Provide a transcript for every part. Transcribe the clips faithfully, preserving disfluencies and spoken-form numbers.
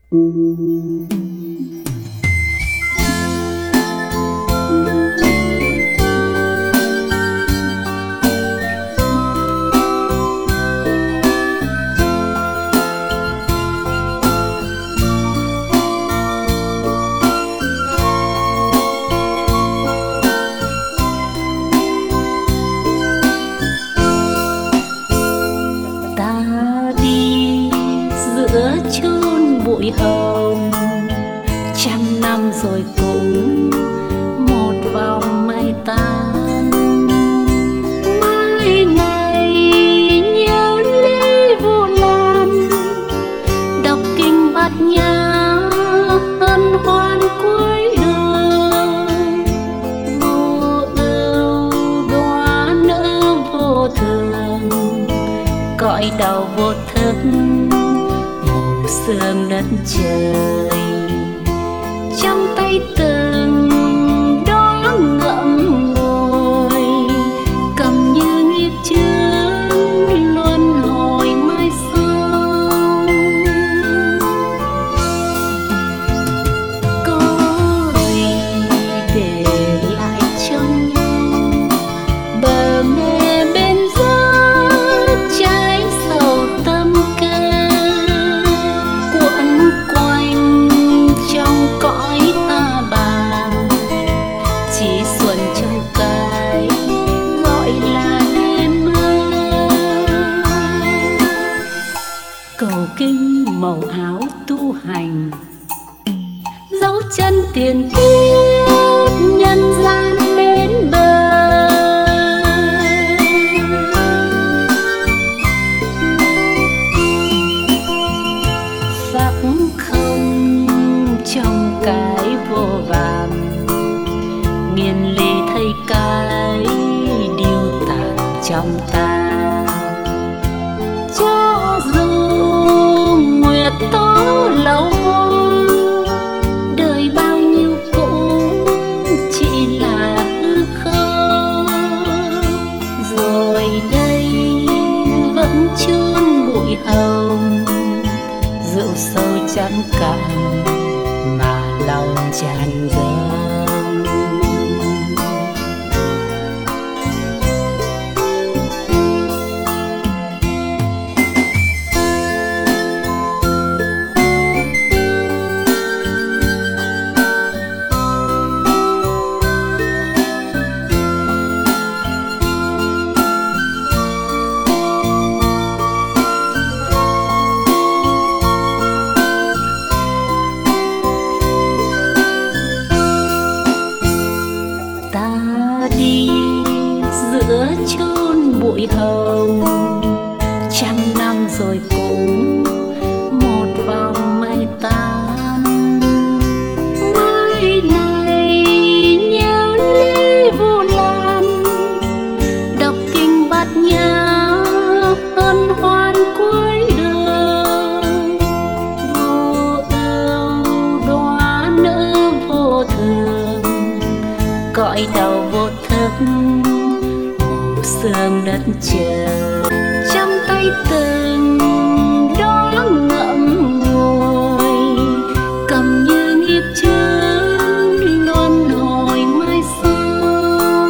giữa chôn bụi hồng, trăm năm rồi cũng một vòng mây tan. Mai này nhớ ly vô lan, đọc kinh bát nhã hân hoan cuối đường. Vô ưu đoá nữ vô thường, cõi đầu vô thức sương đất trời. Trong tay từng đó ngậm ngùi, cầm như nghiệp chướng luân hồi mai sau. Có gì để lại cho nhau bờ mê bên gió trái sầu tâm can, quanh trong cõi ta bà. Chỉ xuân trong cái gọi là đêm mưa. Cầu kinh màu áo tu hành, dấu chân tiền kiếp nhân gian bến bờ. Sắc không trong cái vô vàn, nghiền ly thấy cái điêu tàn trong ta. Cho dù nguyệt tố lâu, đời bao nhiêu cũng chỉ là hư không. Rồi đây vẫn chôn bụi hồng, rượu sâu chẳng cạn mà lòng tràn dâng. Giữa chôn bụi hồng, trăm năm rồi cũng một vòng mây tan. Mai này nhớ ly vô lan, đọc kinh bát nhã hân hoan cuối đường. Vô ưu đoá nữ vô thường, cõi đầu vô thức sương đất trời. Trong tay từng đó ngậm ngùi, cầm như nghiệp chướng luân hồi mai sau.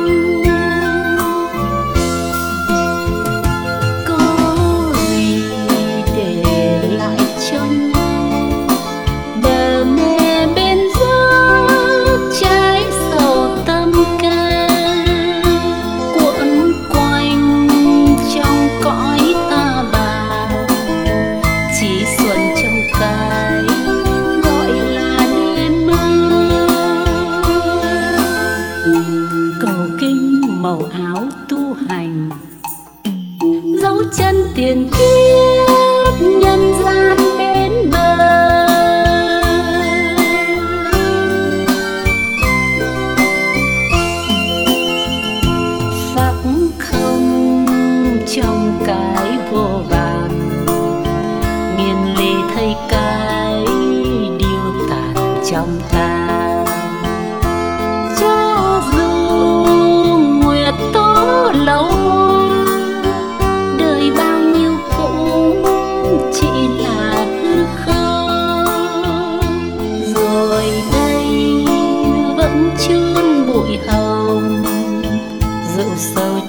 Có gì để lại cho nhau bờ mê bên gió trái sầu tâm can, cuộn quanh trong cõi ta bà.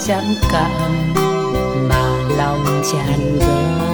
chẳng cảm mà lòng tràn dâng.